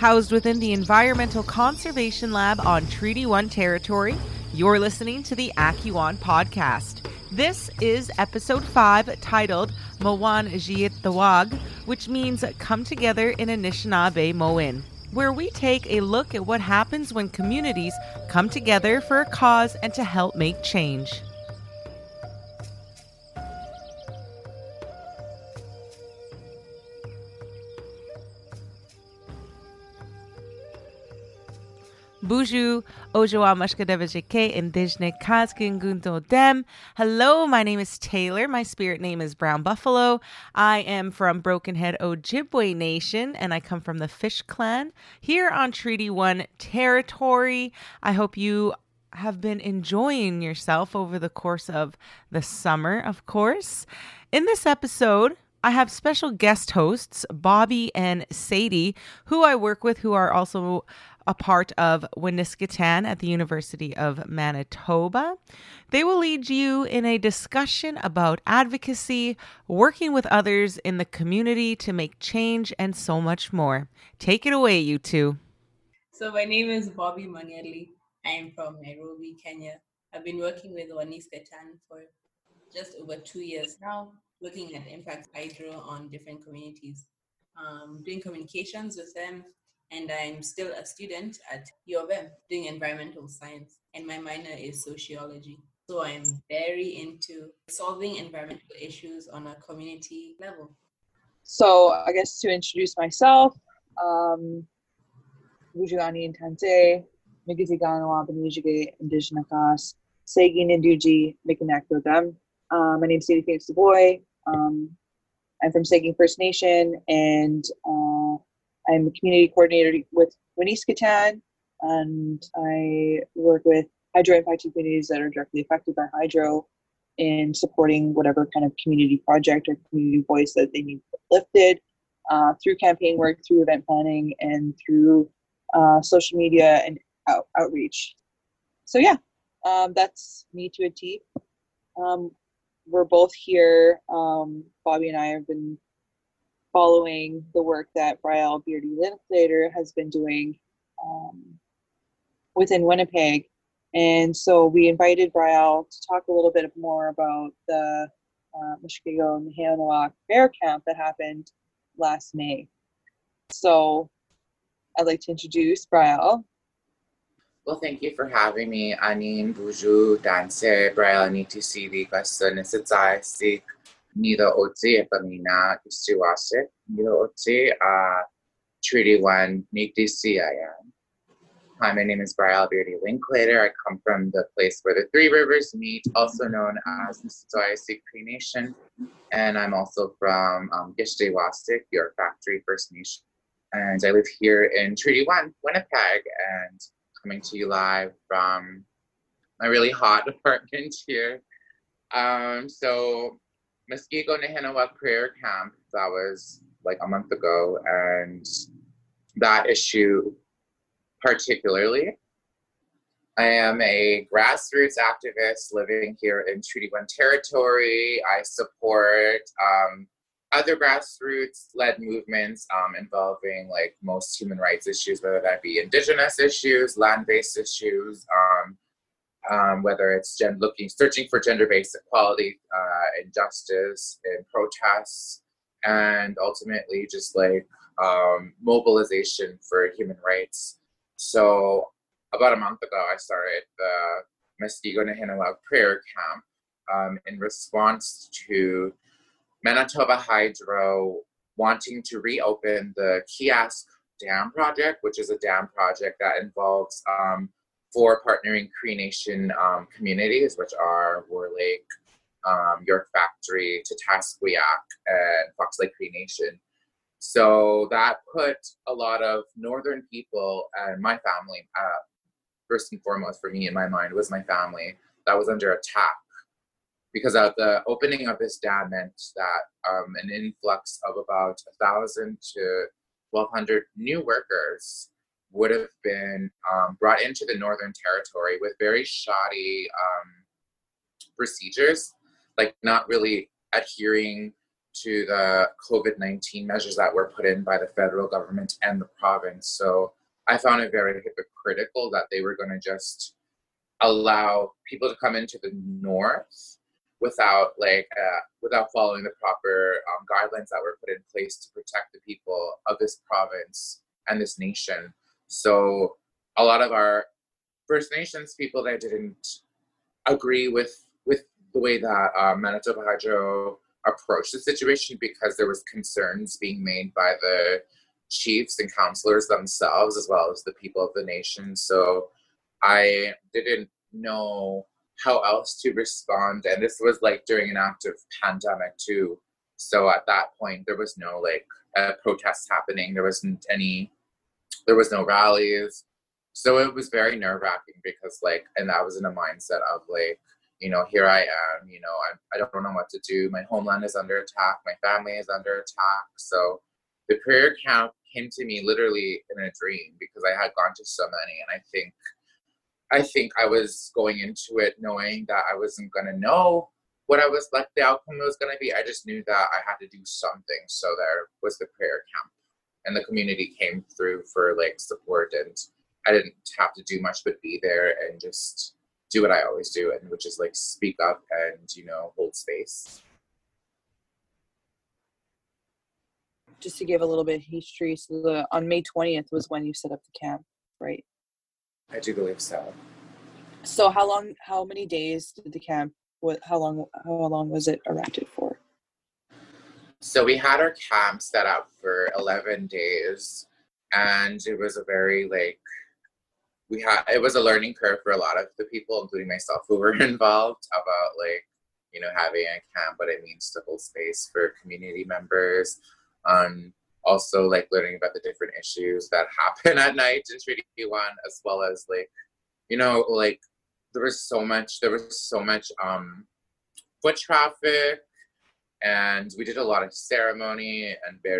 Housed within the Environmental Conservation Lab on Treaty 1 territory, you're listening to the Akiwan podcast. This is episode 5 titled Mawan Jiit Tawag, which means come together in Anishinaabe Mo'in, where we take a look at what happens when communities come together for a cause and to help make change. Buju Ojoa Mashkadevajike Indijne Kaskin Gunto Dem. Hello, my name is Taylor. My spirit name is Brown Buffalo. I am from Broken Head Ojibwe Nation, and I come from the Fish Clan here on Treaty 1 territory. I hope you have been enjoying yourself over the course of the summer, of course. In this episode, I have special guest hosts, Bobby and Sadie, who I work with, who are also a part of Winiskatan at the University of Manitoba. They will lead you in a discussion about advocacy, working with others in the community to make change, and so much more. Take it away, you two. So my name is Bobby Mangeli. I am from Nairobi, Kenya. I've been working with Winiskatan for just over 2 years now, looking at Impact Hydro on different communities, doing communications with them. And I'm still a student at U of M doing environmental science, and my minor is sociology. So I'm very into solving environmental issues on a community level. So I guess to introduce myself, Bujugani Intante, Migitiganawa Benijige, Indigenakas, Segi Ninduji, Mikanakdo Dem. My name is Sadie Phoenix Du Bois. I'm from Saging First Nation, and I'm a community coordinator with Winiskatan, and I work with hydro-impacted communities that are directly affected by hydro in supporting whatever kind of community project or community voice that they need lifted through campaign work, through event planning, and through social media and outreach. So yeah, that's me to a T. We're both here. Bobby and I have been following the work that Brielle Beardy Linklater has been doing within Winnipeg. And so we invited Brielle to talk a little bit more about the Mushkego Nehewawak Bear Camp that happened last May. So I'd like to introduce Brielle. Well, thank you for having me. Anin Buju Danse Brielle Nitisidi Kasanisitsai Sik Nida Otsi Epamina Istiwase, Nida Otsi, Treaty 1, Nitisi I am. Hi, my name is Brielle Beardy Linklater. I come from the place where the Three Rivers meet, also known as Nisitwayasik Cree Nation. And I'm also from Gishtiwasik, York Factory First Nation. And I live here in Treaty 1, Winnipeg, and coming to you live from my really hot apartment here. So Mushkego Nehewawak Prayer Camp, that was like a month ago, and that issue particularly. I am a grassroots activist living here in Treaty 1 territory. I support other grassroots-led movements involving like most human rights issues, whether that be Indigenous issues, land-based issues, whether it's searching for gender-based equality and justice in protests, and ultimately just like mobilization for human rights. So about a month ago, I started the Mushkego Nehewawak Prayer Camp in response to Manitoba Hydro wanting to reopen the Kiosk Dam project, which is a dam project that involves 4 partnering Cree Nation communities, which are War Lake, York Factory, Tatasquiac, and Fox Lake Cree Nation. So that put a lot of Northern people and my family, first and foremost for me in my mind was my family, that was under attack. Because of the opening of this dam meant that an influx of about 1,000 to 1,200 new workers would have been brought into the Northern Territory with very shoddy procedures, like not really adhering to the COVID-19 measures that were put in by the federal government and the province. So I found it very hypocritical that they were going to just allow people to come into the north without without following the proper guidelines that were put in place to protect the people of this province and this nation. So a lot of our First Nations people that didn't agree with the way that Manitoba Hydro approached the situation, because there was concerns being made by the chiefs and councillors themselves as well as the people of the nation. So I didn't know how else to respond, and this was like during an active pandemic too. So at that point there was no protests happening, there was no rallies. So it was very nerve-wracking because and I was in a mindset of here I am, I don't know what to do. My homeland is under attack, my family is under attack. So the prayer camp came to me literally in a dream, because I had gone to so many, and I think I was going into it knowing that I wasn't going to know what the outcome was going to be. I just knew that I had to do something. So there was the prayer camp, and the community came through for support, and I didn't have to do much but be there and just do what I always do, and which is speak up and hold space. Just to give a little bit of history, so on May 20th was when you set up the camp, right? I do believe so. So how many days did the camp, how long was it erected for? So we had our camp set up for 11 days, and it was a very it was a learning curve for a lot of the people, including myself, who were involved, about having a camp, what it means to hold space for community members. Also learning about the different issues that happen at night in Treaty 1, as well as there was so much foot traffic, and we did a lot of ceremony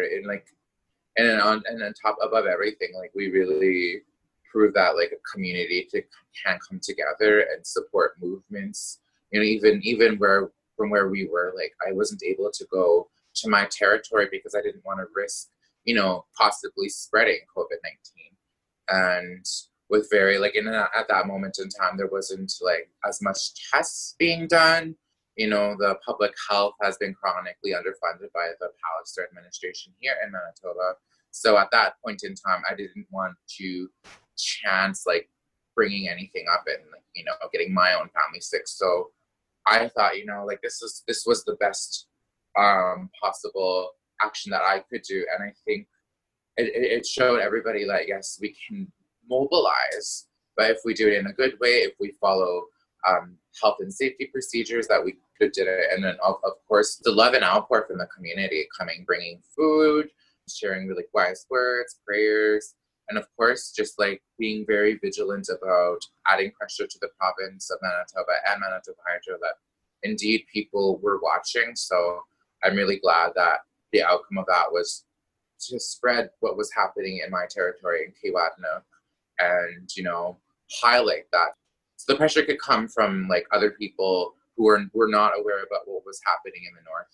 and on top above everything, we really proved that a community can come together and support movements. Even from where we were, I wasn't able to go to my territory because I didn't want to risk possibly spreading COVID-19. And with at that moment in time, there wasn't as much tests being done. The public health has been chronically underfunded by the Pallister administration here in Manitoba. So at that point in time, I didn't want to chance bringing anything up and getting my own family sick. So I thought this was the best possible action that I could do, and I think it showed everybody that yes, we can mobilize, but if we do it in a good way, if we follow health and safety procedures, that we could do it. And then of course the love and outpour from the community bringing food, sharing really wise words, prayers, and of course just being very vigilant about adding pressure to the province of Manitoba and Manitoba Hydro that indeed people were watching. So I'm really glad that the outcome of that was to spread what was happening in my territory in Keewatin, and highlight that, so the pressure could come from other people who were not aware about what was happening in the north.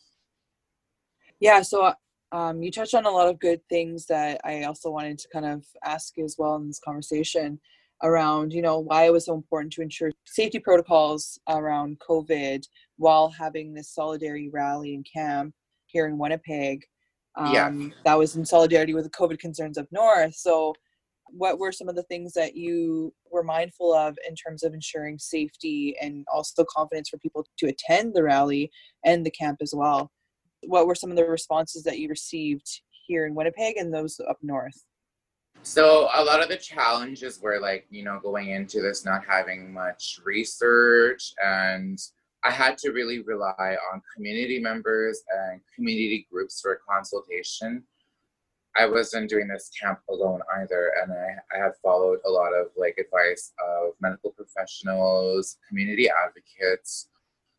Yeah, so you touched on a lot of good things that I also wanted to kind of ask you as well in this conversation around, why it was so important to ensure safety protocols around COVID while having this solidarity rally and camp here in Winnipeg. That was in solidarity with the COVID concerns up north. So what were some of the things that you were mindful of in terms of ensuring safety and also confidence for people to attend the rally and the camp as well? What were some of the responses that you received here in Winnipeg and those up north? So a lot of the challenges were going into this, not having much research, and I had to really rely on community members and community groups for consultation. I wasn't doing this camp alone either, and I have followed a lot of advice of medical professionals, community advocates.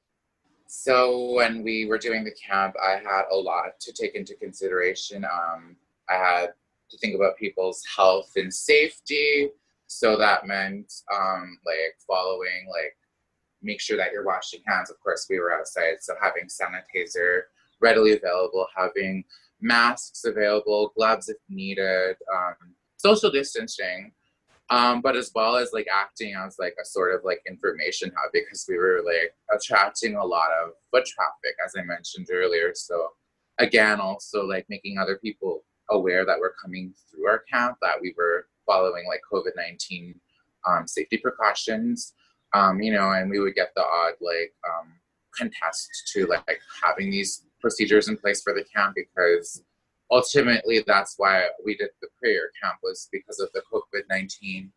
So when we were doing the camp, I had a lot to take into consideration. I had to think about people's health and safety. So that meant following, make sure that you're washing hands. Of course, we were outside, so having sanitizer readily available, having masks available, gloves if needed, social distancing, but as well as like acting as like a sort of like information hub, because we were like attracting a lot of foot traffic, as I mentioned earlier. So again, also like making other people aware that we're coming through our camp, that we were following like COVID-19 safety precautions, you know, and we would get the odd like contest to like having these procedures in place for the camp, because ultimately that's why we did the prayer camp, was because of the COVID-19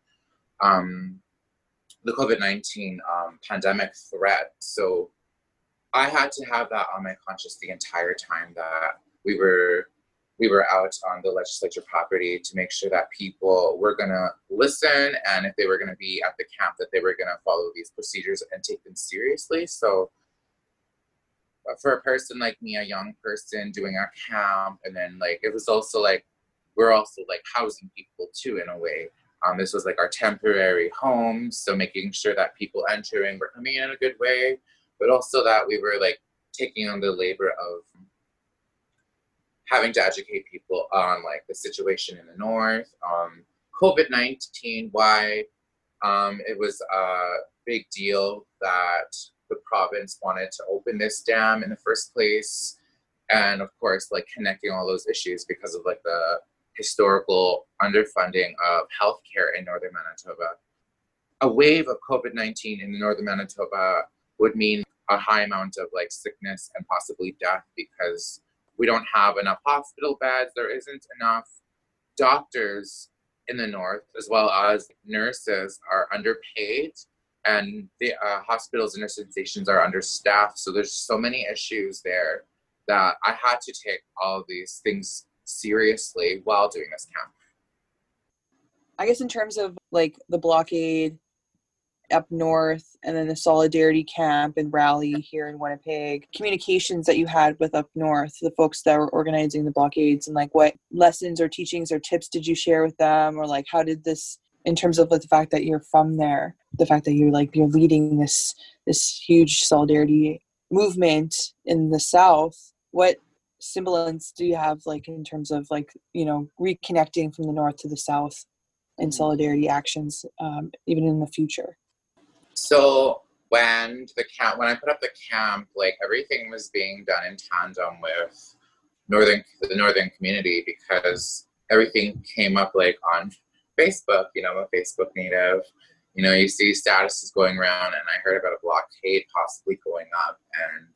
pandemic threat. So I had to have that on my conscience the entire time that we were out on the legislature property, to make sure that people were gonna listen, and if they were gonna be at the camp, that they were gonna follow these procedures and take them seriously. So for a person like me, a young person doing a camp, and then like it was also like we're also like housing people too in a way. This was like our temporary home, so making sure that people entering were coming in a good way, but also that we were like taking on the labor of having to educate people on like the situation in the north, COVID-19, why it was a big deal that the province wanted to open this dam in the first place, and of course like connecting all those issues because of like the historical underfunding of healthcare in northern Manitoba. A wave of COVID-19 in northern Manitoba would mean a high amount of like sickness and possibly death, because we don't have enough hospital beds, there isn't enough doctors in the north, as well as nurses are underpaid, and the hospitals and nursing stations are understaffed. So there's so many issues there that I had to take all of these things seriously while doing this camp. I guess in terms of like the blockade up north, and then the solidarity camp and rally here in Winnipeg, communications that you had with up north, the folks that were organizing the blockades, and like what lessons or teachings or tips did you share with them, or like how did this, in terms of like the fact that you're from there, the fact that you're leading this huge solidarity movement in the South, what semblance do you have like in terms of like, you know, reconnecting from the north to the South in solidarity actions, even in the future? So when I put up the camp, like everything was being done in tandem with the northern community, because everything came up like on Facebook. You know, I'm a Facebook native. You know, you see statuses going around, and I heard about a blockade possibly going up. And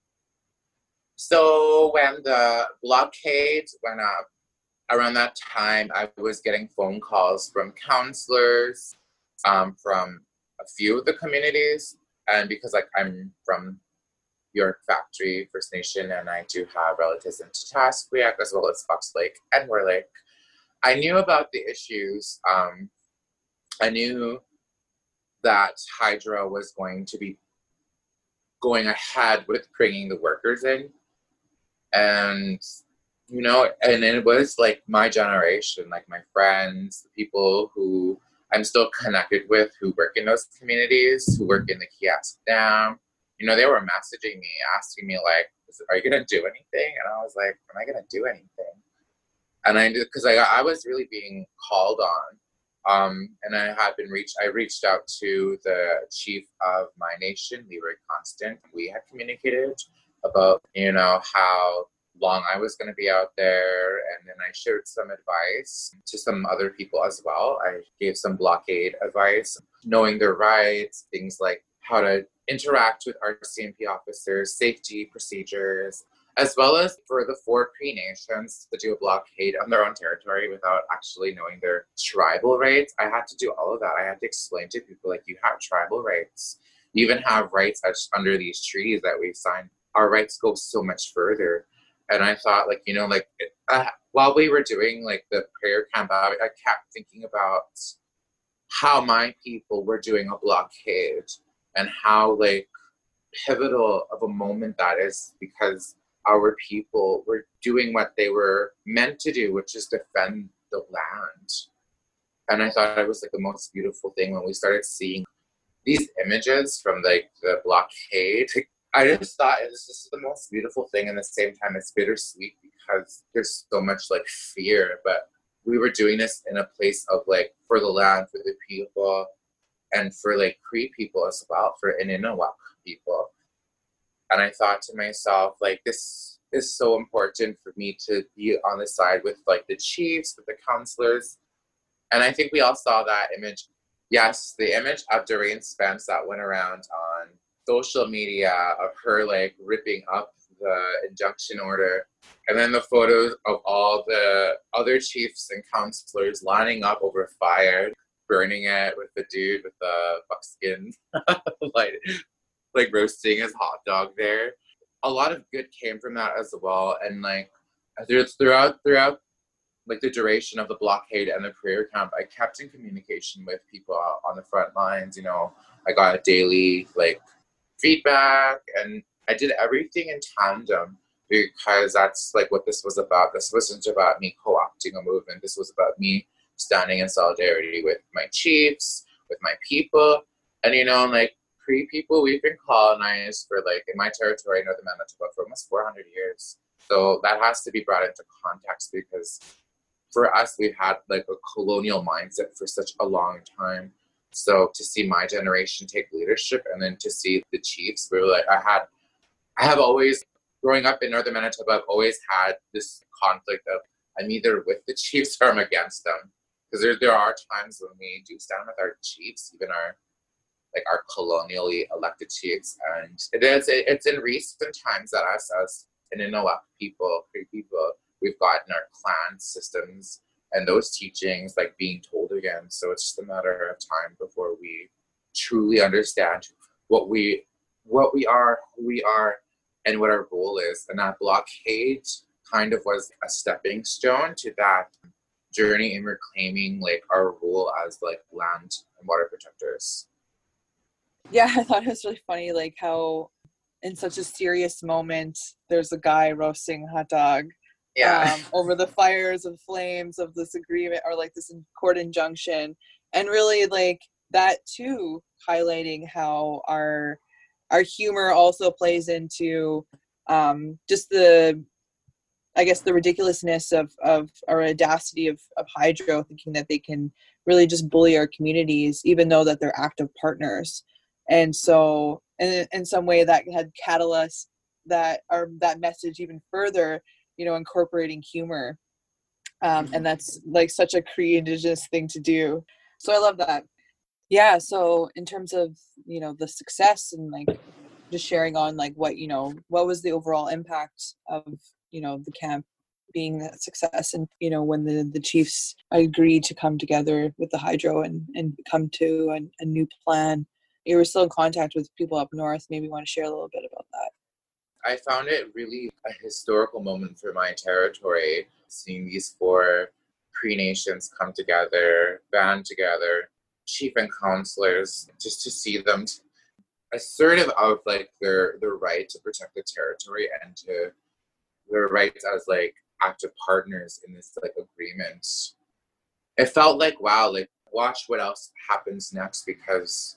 so when the blockade went up, around that time, I was getting phone calls from counselors, from a few of the communities, and because like I'm from York Factory First Nation, and I do have relatives in Tatasqueak as well as Fox Lake and War Lake, I knew about the issues. I knew that Hydro was going to be going ahead with bringing the workers in, and you know, and it was like my generation, like my friends, the people who I'm still connected with, who work in those communities, who work in the Kiosk Dam. You know, they were messaging me, asking me like, are you going to do anything? And I was like, am I going to do anything? And I did, because I was really being called on. And I reached out to the chief of my nation, Leroy Constant. We had communicated about, you know, how long I was going to be out there, and then I shared some advice to some other people as well. I gave some blockade advice, knowing their rights, things like how to interact with our CMP officers, safety procedures, as well as for the 4 Cree nations to do a blockade on their own territory without actually knowing their tribal rights. I had to do all of that. I had to explain to people, like, you have tribal rights. You even have rights under these treaties that we've signed. Our rights go so much further. And I thought, like, you know, like, while we were doing, like, the prayer camp, I kept thinking about how my people were doing a blockade and how, like, pivotal of a moment that is, because our people were doing what they were meant to do, which is defend the land. And I thought it was, like, the most beautiful thing when we started seeing these images from, like, the blockade. I just thought this is the most beautiful thing, and at the same time it's bittersweet because there's so much like fear, but we were doing this in a place of like for the land, for the people, and for like Cree people as well, for Innuwak people. And I thought to myself, like, this is so important for me to be on the side with like the chiefs, with the counselors. And I think we all saw that image. Yes, the image of Doreen Spence that went around on social media of her like ripping up the injunction order. And then the photos of all the other chiefs and counselors lining up over fire, burning it with the dude with the buckskin, like roasting his hot dog there. A lot of good came from that as well. And like throughout like the duration of the blockade and the prayer camp, I kept in communication with people on the front lines. You know, I got a daily like feedback, and I did everything in tandem because that's like what this was about. This wasn't about me co-opting a movement. This was about me standing in solidarity with my chiefs, with my people. And you know, like Cree people, we've been colonized for like, in my territory, Northern Manitoba, for almost 400 years. So that has to be brought into context, because for us, we've had like a colonial mindset for such a long time. So to see my generation take leadership, and then to see the chiefs, we were like, I have always, growing up in Northern Manitoba, I've always had this conflict of I'm either with the chiefs or I'm against them. Because there are times when we do stand with our chiefs, even our colonially elected chiefs. And it's in recent times that us as Innuwak people, Cree people, we've gotten our clan systems and those teachings like being told again. So it's just a matter of time before we truly understand what we are, who we are, and what our role is. And that blockade kind of was a stepping stone to that journey in reclaiming like our role as like land and water protectors. Yeah, I thought it was really funny, like how in such a serious moment, there's a guy roasting a hot dog. Yeah. Over the fires and flames of this agreement, or like this court injunction, and really like that too, highlighting how our humor also plays into just the, I guess, the ridiculousness of our audacity of Hydro, thinking that they can really just bully our communities, even though that they're active partners. And so, in some way, that had catalyzed that message even further. You know, incorporating humor, and that's like such a Cree Indigenous thing to do. So I love that. Yeah. So in terms of, you know, the success and like just sharing on like what was the overall impact of, you know, the camp being that success, and you know, when the chiefs agreed to come together with the Hydro and come to a new plan. You were still in contact with people up north. Maybe you want to share a little bit about that. I found it really a historical moment for my territory, seeing these 4 Cree nations come together, band together, chief and counselors, just to see them assertive of like their right to protect the territory and to their rights as like active partners in this like agreement. It felt like, wow, like watch what else happens next, because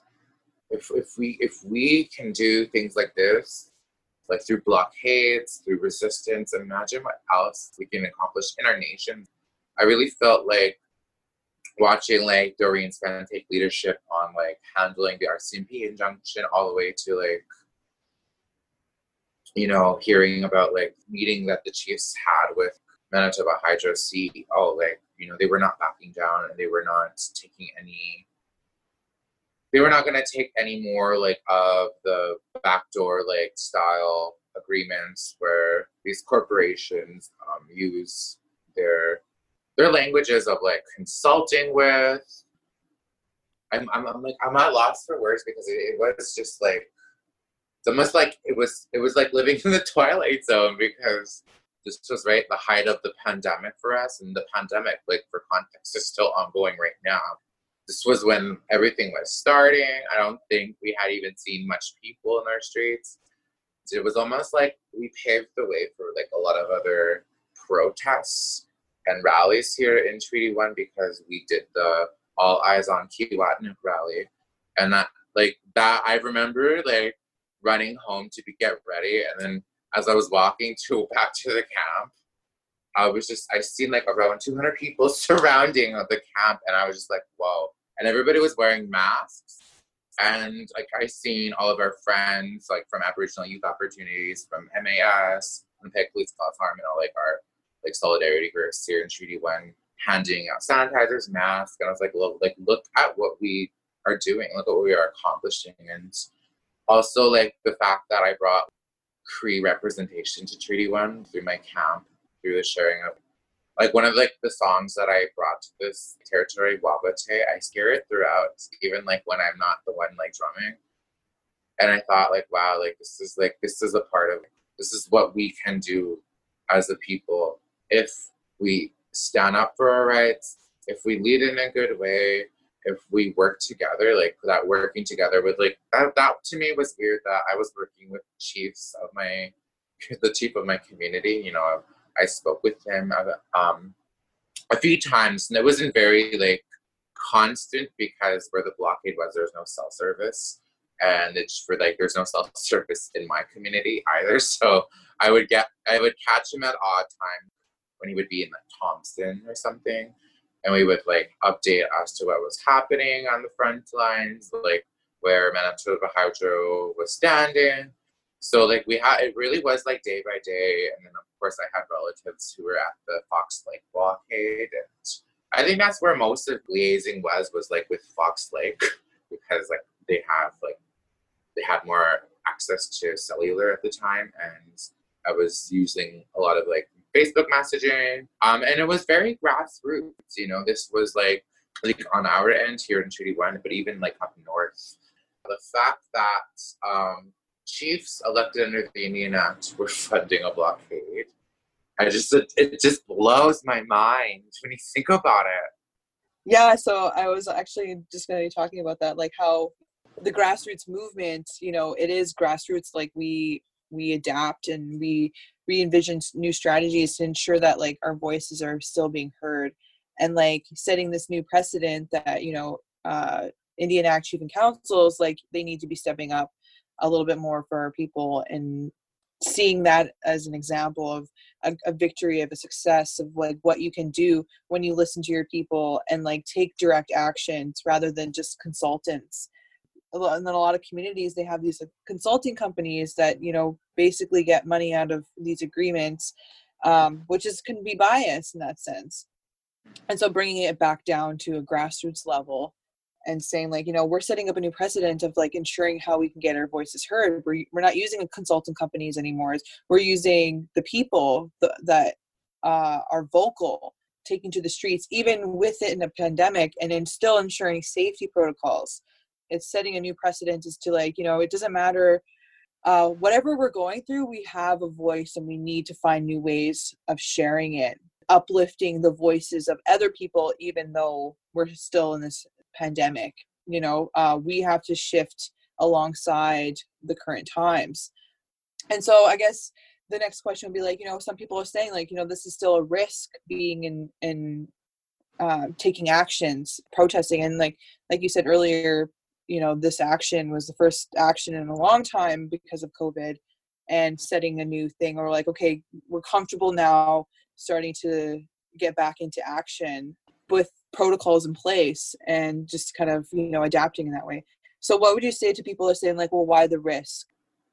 if we can do things like this, like through blockades, through resistance, imagine what else we can accomplish in our nation. I really felt like watching like Doreen Spence take leadership on like handling the RCMP injunction, all the way to like, you know, hearing about like meeting that the chiefs had with Manitoba Hydro CEO, like, you know, they were not backing down, and they were not going to take any more like of the backdoor like style agreements where these corporations use their languages of like consulting with. I'm at loss for words, because it was just like, it's almost like it was like living in the Twilight Zone, because this was right the height of the pandemic for us, and the pandemic, like for context, is still ongoing right now. This was when everything was starting. I don't think we had even seen much people in our streets. So it was almost like we paved the way for like a lot of other protests and rallies here in Treaty 1, because we did the All Eyes on Kiiwetinoong rally. And that I remember like running home to get ready. And then as I was walking back to the camp, I seen like around 200 people surrounding the camp, and I was just like, whoa. And everybody was wearing masks. And like I seen all of our friends like from Aboriginal Youth Opportunities, from MAS, and Peg Police Platform, and all like our like solidarity groups here in Treaty One, handing out sanitizers, masks, and I was like, look at what we are doing, look at what we are accomplishing. And also like the fact that I brought Cree representation to Treaty One through my camp, through the sharing of like one of like the songs that I brought to this territory, Wabate, I scare it throughout, even like when I'm not the one like drumming. And I thought like, wow, like this is a part of, this is what we can do as a people if we stand up for our rights, if we lead in a good way, if we work together, like that working together with like, that to me was weird that I was working with the chief of my community, you know. I spoke with him a few times, and it wasn't very like constant because where the blockade was, there's no cell service, and it's for like there's no cell service in my community either. So I would catch him at odd times when he would be in like Thompson or something, and we would like update as to what was happening on the front lines, like where Manitoba Hydro was standing. So like it really was like day by day. And then of course I had relatives who were at the Fox Lake blockade. And I think that's where most of liaising was like with Fox Lake, because like they had more access to cellular at the time. And I was using a lot of like Facebook messaging. And it was very grassroots, you know. This was like on our end here in Treaty One, but even like up north. The fact that chiefs elected under the Indian Act were funding a blockade, it just blows my mind when you think about it. Yeah, so I was actually just going to be talking about that, like how the grassroots movement, you know, it is grassroots. Like we adapt and we envision new strategies to ensure that like our voices are still being heard, and like setting this new precedent that, you know, Indian Act chief and councils, like they need to be stepping up a little bit more for our people, and seeing that as an example of a victory, of a success, of like what you can do when you listen to your people and like take direct actions rather than just consultants. And then a lot of communities, they have these consulting companies that, you know, basically get money out of these agreements, which can be biased in that sense. And so bringing it back down to a grassroots level and saying like, you know, we're setting up a new precedent of like ensuring how we can get our voices heard. We're not using consultant companies anymore. We're using the people that are vocal, taking to the streets, even within a pandemic, and then still ensuring safety protocols. It's setting a new precedent as to like, you know, it doesn't matter whatever we're going through, we have a voice, and we need to find new ways of sharing it, uplifting the voices of other people, even though we're still in this pandemic. You know, we have to shift alongside the current times. And so I guess the next question would be like, you know, some people are saying like, you know, this is still a risk being in taking actions, protesting. And like you said earlier, you know, this action was the first action in a long time because of COVID, and setting a new thing, or like, okay, we're comfortable now starting to get back into action with protocols in place and just kind of, you know, adapting in that way. So what would you say to people who are saying like, well, why the risk?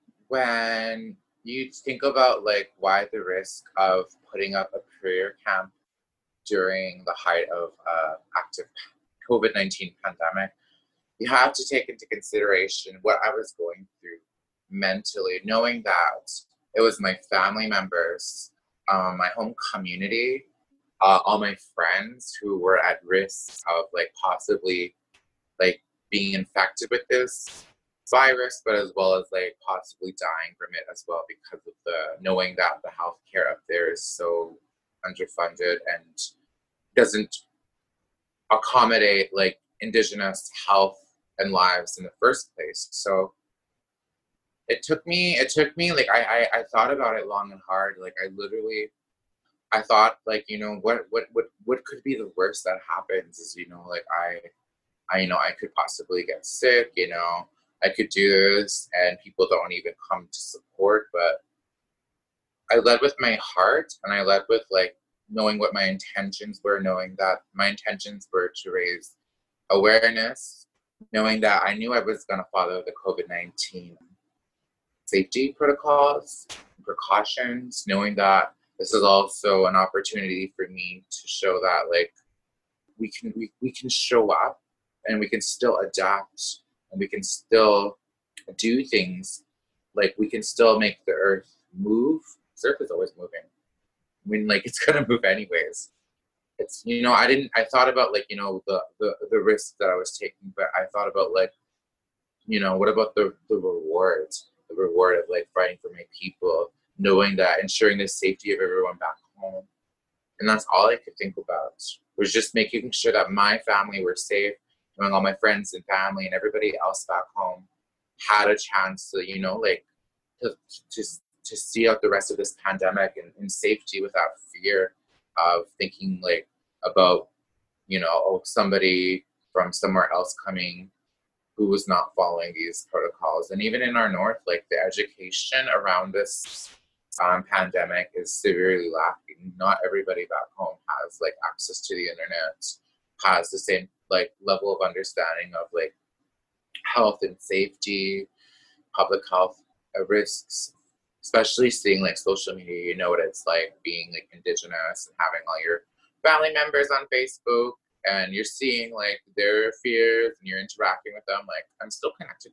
When you think about like why the risk of putting up a prayer camp during the height of active COVID-19 pandemic, you have to take into consideration what I was going through mentally, knowing that it was my family members, my home community, all my friends who were at risk of like possibly like being infected with this virus, but as well as like possibly dying from it as well, because of the knowing that the healthcare up there is so underfunded and doesn't accommodate like Indigenous health and lives in the first place. So it took me like I thought about it long and hard. Like I thought like, you know, what could be the worst that happens is, you know, like I you know, I could possibly get sick, you know, I could do this and people don't even come to support. But I led with my heart, and I led with like knowing what my intentions were, knowing that my intentions were to raise awareness, knowing that I knew I was going to follow the COVID-19 safety protocols, precautions, knowing that this is also an opportunity for me to show that like we can show up and we can still adapt and we can still do things. Like we can still make the earth move. The earth is always moving. I mean, like it's gonna move anyways. It's, you know, I thought about like, you know, the risks that I was taking, but I thought about like, you know, what about the rewards? The reward of like fighting for my people, knowing that, ensuring the safety of everyone back home. And that's all I could think about, was just making sure that my family were safe, knowing all my friends and family and everybody else back home had a chance to, you know, like to see out the rest of this pandemic in safety without fear of thinking like about, you know, oh, somebody from somewhere else coming who was not following these protocols. And even in our north, like the education around this pandemic is severely lacking. Not everybody back home has like access to the internet, has the same like level of understanding of like health and safety, public health risks, especially seeing like social media. You know what it's like being like Indigenous and having all your family members on Facebook, and you're seeing like their fears and you're interacting with them. Like I'm still connected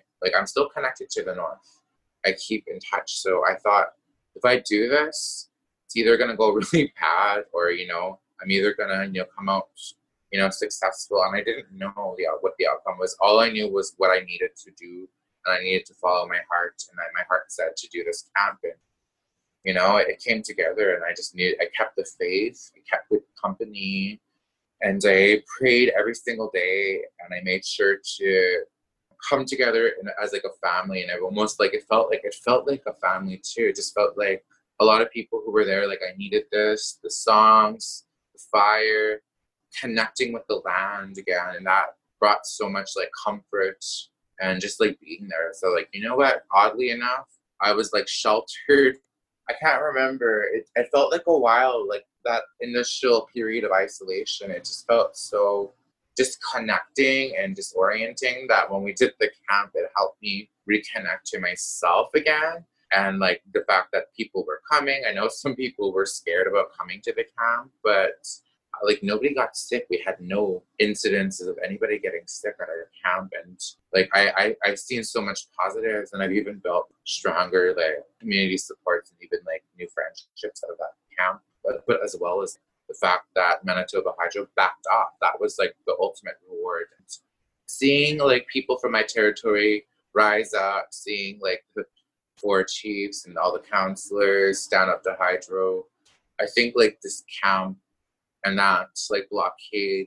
to the north. I keep in touch. So I thought, if I do this, it's either gonna go really bad, or, you know, I'm either gonna, you know, come out, you know, successful. And I didn't know what the outcome was. All I knew was what I needed to do, and I needed to follow my heart. And my heart said to do this camp, and, you know, it came together. And I kept the faith, I kept good company, and I prayed every single day, and I made sure to come together as like a family. And I almost like it felt like a family too. It just felt like a lot of people who were there, like I needed this, the songs, the fire, connecting with the land again, and that brought so much like comfort and just like being there. So like, you know what, oddly enough, I was like sheltered. I can't remember, it felt like a while, like that initial period of isolation, it just felt so disconnecting and disorienting, that when we did the camp, it helped me reconnect to myself again. And like the fact that people were coming, I know some people were scared about coming to the camp, but like nobody got sick. We had no incidences of anybody getting sick at our camp. And like I've seen so much positives, and I've even built stronger like community supports and even like new friendships out of that camp, but as well as the fact that Manitoba Hydro backed off. That was like the ultimate reward. And seeing like people from my territory rise up, seeing like the 4 chiefs and all the councillors stand up to Hydro, I think like this camp and that like blockade,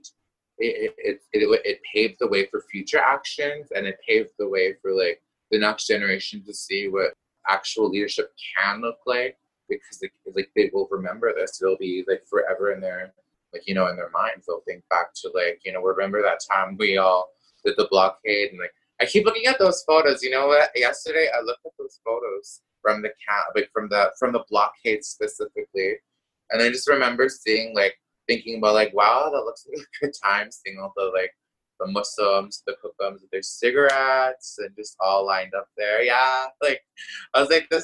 it paved the way for future actions, and it paved the way for like the next generation to see what actual leadership can look like. Because like they will remember this. It'll be like forever in their, like, you know, in their minds. They'll think back to like, you know, remember that time we all did the blockade. And like I keep looking at those photos. You know what? Yesterday I looked at those photos from the camp, like from the blockade specifically, and I just remember thinking about like, wow, that looks like a good time, seeing all the like the Muslims, the Kukums with their cigarettes and just all lined up there. Yeah, like I was like,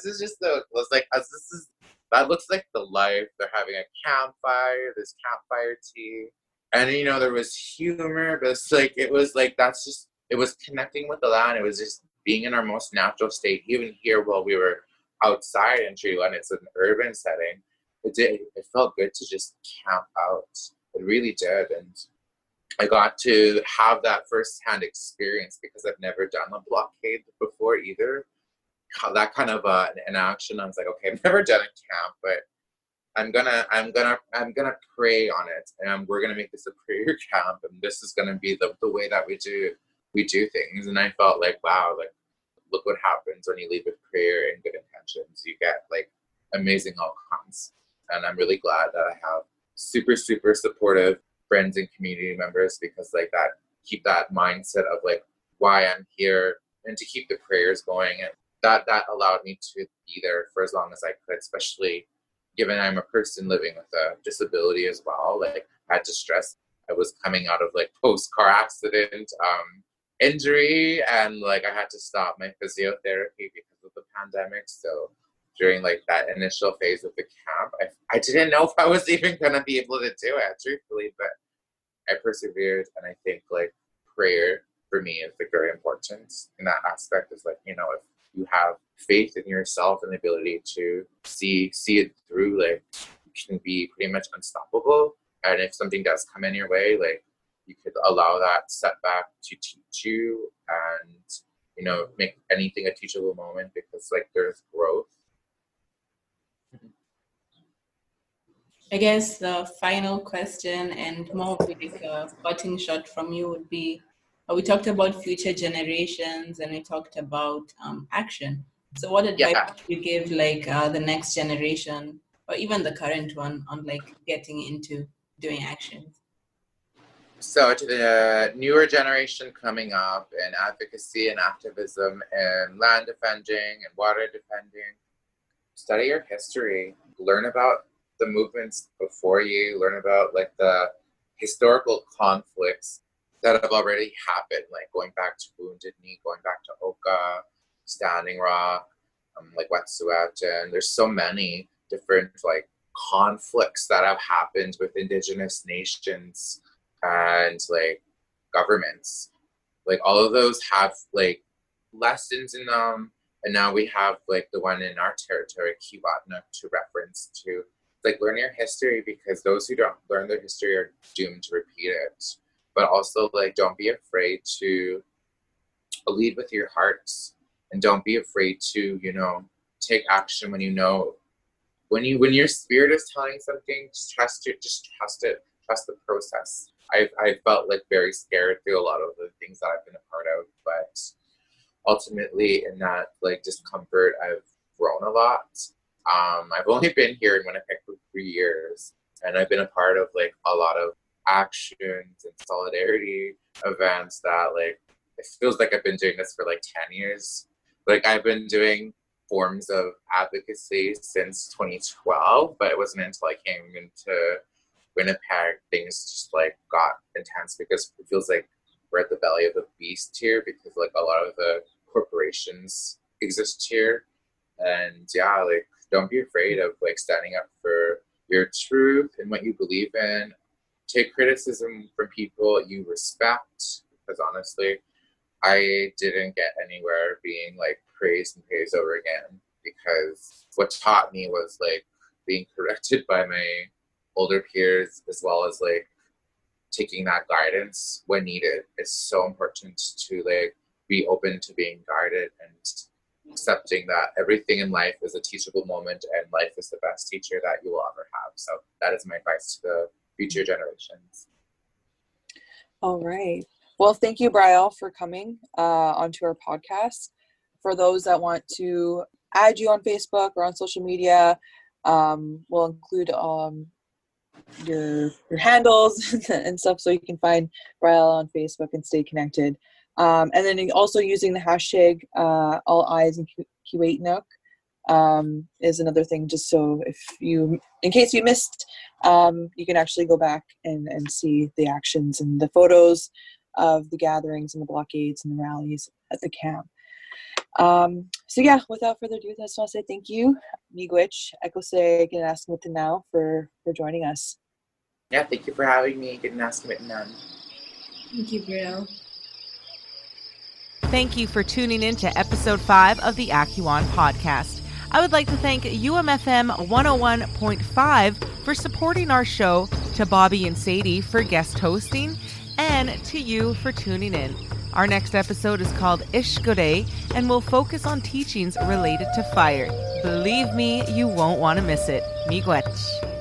that looks like the life. They're having a campfire, this campfire tea, and you know there was humor, but it's like it was connecting with the land. It was just being in our most natural state. Even here, while we were outside in Treaty One, it's an urban setting. It felt good to just camp out. It really did, and I got to have that firsthand experience because I've never done a blockade before either. That kind of an action, I was like, okay, I've never done a camp, but I'm gonna pray on it, and we're gonna make this a prayer camp, and this is gonna be the way that we do things. And I felt like, wow, like look what happens when you lead with prayer and good intentions. You get like amazing outcomes, and I'm really glad that I have super supportive friends and community members, because like that keep that mindset of like why I'm here and to keep the prayers going. And that allowed me to be there for as long as I could, especially given I'm a person living with a disability as well. Like, I had to stress. I was coming out of like post-car accident injury, and like I had to stop my physiotherapy because of the pandemic. So during like that initial phase of the camp, I didn't know if I was even gonna be able to do it, truthfully, but I persevered. And I think like prayer for me is like very important in that aspect. Is like, you know, if you have faith in yourself and the ability to see it through, like, you can be pretty much unstoppable. And if something does come in your way, like, you could allow that setback to teach you and, you know, make anything a teachable moment, because like there's growth. I guess the final question and more of like a parting shot from you would be, we talked about future generations and we talked about action. So what advice would you give like the next generation or even the current one on like getting into doing actions? So to the newer generation coming up in advocacy and activism and land defending and water defending, study your history, learn about the movements before you, learn about like the historical conflicts that have already happened, like going back to Wounded Knee, going back to Oka, Standing Rock, like Wet'suwet'en. There's so many different like conflicts that have happened with Indigenous nations and like governments. Like all of those have like lessons in them. And now we have like the one in our territory, Kiwatna, to reference to. Like, learn your history, because those who don't learn their history are doomed to repeat it. But also, like, don't be afraid to lead with your hearts, and don't be afraid to, you know, take action when you know, when your spirit is telling something. Just trust it. Trust the process. I felt like very scared through a lot of the things that I've been a part of, but ultimately in that like discomfort, I've grown a lot. I've only been here in Winnipeg for 3 years, and I've been a part of like a lot of actions and solidarity events that like, it feels like I've been doing this for like 10 years. Like, I've been doing forms of advocacy since 2012, but it wasn't until I came into Winnipeg things just like got intense, because it feels like we're at the belly of the beast here, because like a lot of the corporations exist here. And yeah, like, don't be afraid of like standing up for your truth and what you believe in. Take criticism from people you respect, because honestly, I didn't get anywhere being like praised and praised over again, because what taught me was like being corrected by my older peers, as well as like taking that guidance when needed. It's so important to like be open to being guided and accepting that everything in life is a teachable moment, and life is the best teacher that you will ever have. So that is my advice to the future generations. All right. Well, thank you, Brielle, for coming onto our podcast. For those that want to add you on Facebook or on social media, we'll include your handles and stuff, so you can find Brielle on Facebook and stay connected. And then also using the hashtag all eyes in Kiwatinook is another thing, just so in case you missed, you can actually go back and see the actions and the photos of the gatherings and the blockades and the rallies at the camp. So yeah, without further ado, I just want to say thank you, Miigwech, Ekose Ginasmitanao, for joining us. Yeah, thank you for having me. Ginasmitan. Thank you, Brielle. Thank you for tuning in to episode 5 of the Akiwan podcast. I would like to thank UMFM 101.5 for supporting our show, to Bobby and Sadie for guest hosting, and to you for tuning in. Our next episode is called Ishgore and will focus on teachings related to fire. Believe me, you won't want to miss it. Miigwech.